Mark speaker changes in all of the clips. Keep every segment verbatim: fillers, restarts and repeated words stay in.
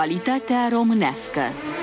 Speaker 1: Actualitatea românească.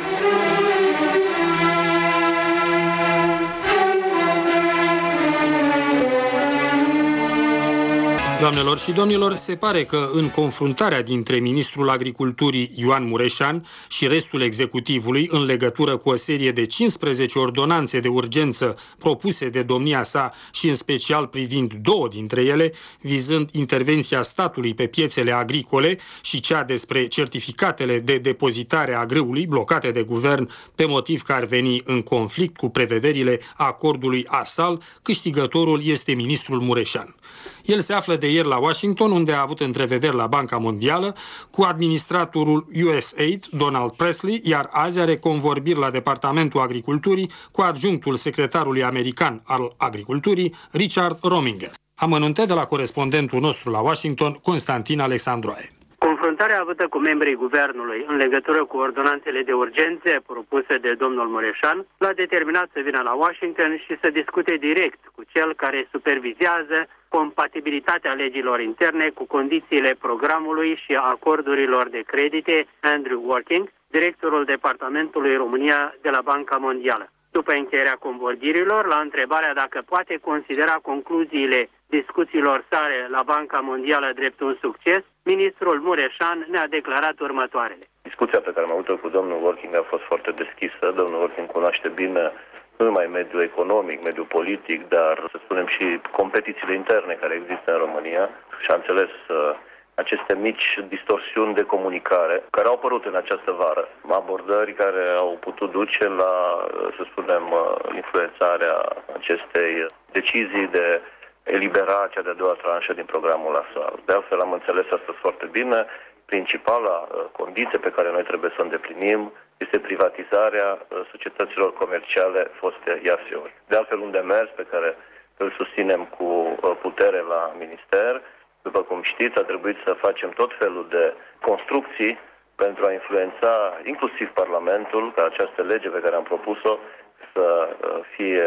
Speaker 2: Doamnelor și domnilor, se pare că în confruntarea dintre ministrul agriculturii Ioan Mureșan și restul executivului în legătură cu o serie de cincisprezece ordonanțe de urgență propuse de domnia sa și în special privind două dintre ele, vizând intervenția statului pe piețele agricole și cea despre certificatele de depozitare a grâului blocate de guvern pe motiv că ar veni în conflict cu prevederile acordului ASAL, câștigătorul este ministrul Mureșan. El se află de ieri la Washington, unde a avut întrevederi la Banca Mondială cu administratorul U S A I D, Donald Presley, iar azi are convorbiri la Departamentul Agriculturii cu adjunctul secretarului american al Agriculturii, Richard Rominger. Amănunte de la corespondentul nostru la Washington, Constantin Alexandroae.
Speaker 3: Confruntarea avută cu membrii guvernului în legătură cu ordonanțele de urgențe propuse de domnul Mureșan l-a determinat să vină la Washington și să discute direct cu cel care supervizează compatibilitatea legilor interne cu condițiile programului și acordurilor de credite, Andrew Working, directorul Departamentului România de la Banca Mondială. După încheierea convorbirilor, la întrebarea dacă poate considera concluziile discuțiilor sale la Banca Mondială drept un succes, ministrul Mureșan ne-a declarat următoarele.
Speaker 4: Discuția pe care am avut-o cu domnul Working a fost foarte deschisă. Domnul Working cunoaște bine nu numai mediul economic, mediul politic, dar, să spunem, și competițiile interne care există în România și a înțeles uh, aceste mici distorsiuni de comunicare care au apărut în această vară. Abordări care au putut duce la, să spunem, influențarea acestei decizii de elibera cea de-a doua tranșă din programul ASAL. De altfel, am înțeles astăzi foarte bine, principala condiție pe care noi trebuie să o îndeplinim este privatizarea societăților comerciale foste I A S E-uri. De altfel, un demers pe care îl susținem cu putere la minister. După cum știți, a trebuit să facem tot felul de construcții pentru a influența inclusiv Parlamentul, ca această lege pe care am propus-o să fie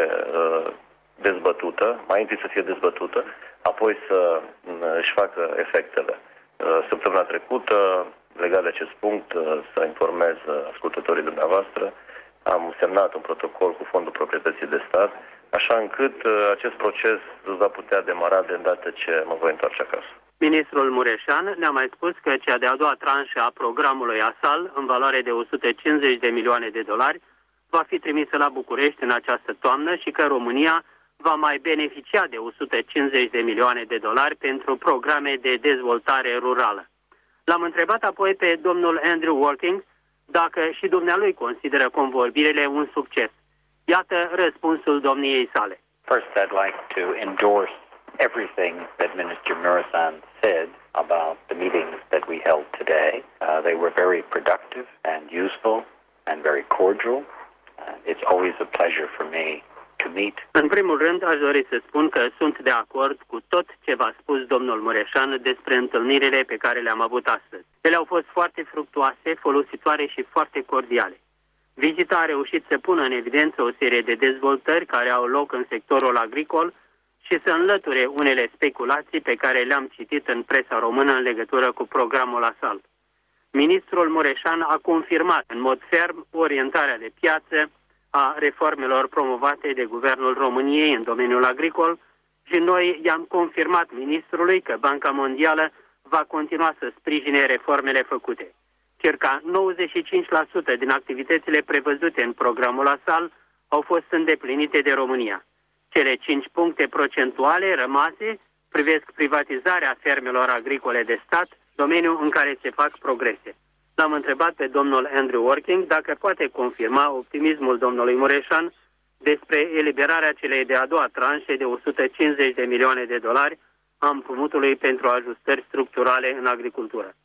Speaker 4: dezbătută, mai întâi să fie dezbătută, apoi să își facă efectele. Săptămâna trecută, legat de acest punct, să informez ascultătorii dumneavoastră, am semnat un protocol cu Fondul Proprietății de Stat, așa încât acest proces va putea demara de îndată ce mă voi întoarce acasă.
Speaker 3: Ministrul Mureșan ne-a mai spus că cea de-a doua tranșă a programului ASAL, în valoare de o sută cincizeci de milioane de dolari, va fi trimisă la București în această toamnă și că România va mai beneficia de o sută cincizeci de milioane de dolari pentru programe de dezvoltare rurală. L-am întrebat apoi pe domnul Andrew Working dacă și dumnealui consideră convorbirile un succes. Iată răspunsul domniei sale.
Speaker 5: First, I'd like to endorse everything that Minister Mureșan said about the meetings that we held today. Uh, they were very productive and useful and very cordial. Uh, it's always a pleasure for me to meet.
Speaker 3: În primul rând, aș dori să spun că sunt de acord cu tot ce v-a spus domnul Mureșan despre întâlnirile pe care le-am avut astăzi. Ele au fost foarte fructuoase, folositoare și foarte cordiale. Vizita a reușit să pună în evidență o serie de dezvoltări care au loc în sectorul agricol și să înlăture unele speculații pe care le-am citit în presa română în legătură cu programul ASAL. Ministrul Mureșan a confirmat în mod ferm orientarea de piață a reformelor promovate de Guvernul României în domeniul agricol și noi i-am confirmat ministrului că Banca Mondială va continua să sprijine reformele făcute. Circa nouăzeci și cinci la sută din activitățile prevăzute în programul ASAL au fost îndeplinite de România. Cele cinci puncte procentuale rămase privesc privatizarea fermelor agricole de stat, domeniu în care se fac progrese. L-am întrebat pe domnul Andrew Working dacă poate confirma optimismul domnului Mureșan despre eliberarea celei de-a doua tranșe de o sută cincizeci de milioane de dolari a împrumutului pentru ajustări structurale în agricultură.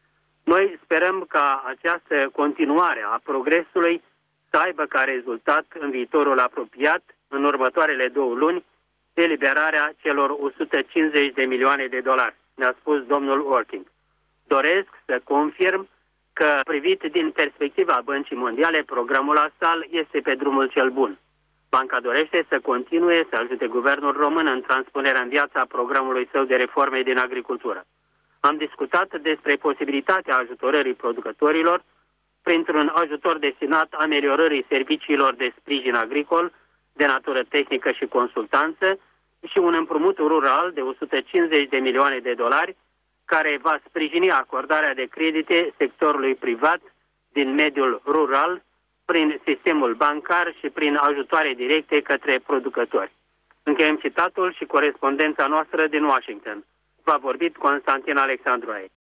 Speaker 3: Noi sperăm ca această continuare a progresului să aibă ca rezultat în viitorul apropiat, în următoarele două luni, eliberarea celor o sută cincizeci de milioane de dolari, ne-a spus domnul Working. Doresc să confirm că, privit din perspectiva Băncii Mondiale, programul ASAL este pe drumul cel bun. Banca dorește să continue să ajute guvernul român în transpunerea în viață a programului său de reforme din agricultură. Am discutat despre posibilitatea ajutorării producătorilor printr-un ajutor destinat ameliorării serviciilor de sprijin agricol, de natură tehnică și consultanță, și un împrumut rural de o sută cincizeci de milioane de dolari, care va sprijini acordarea de credite sectorului privat din mediul rural, prin sistemul bancar și prin ajutoare directe către producători. Încheiem citatul și corespondența noastră din Washington. V-a vorbit Constantin Alexandru.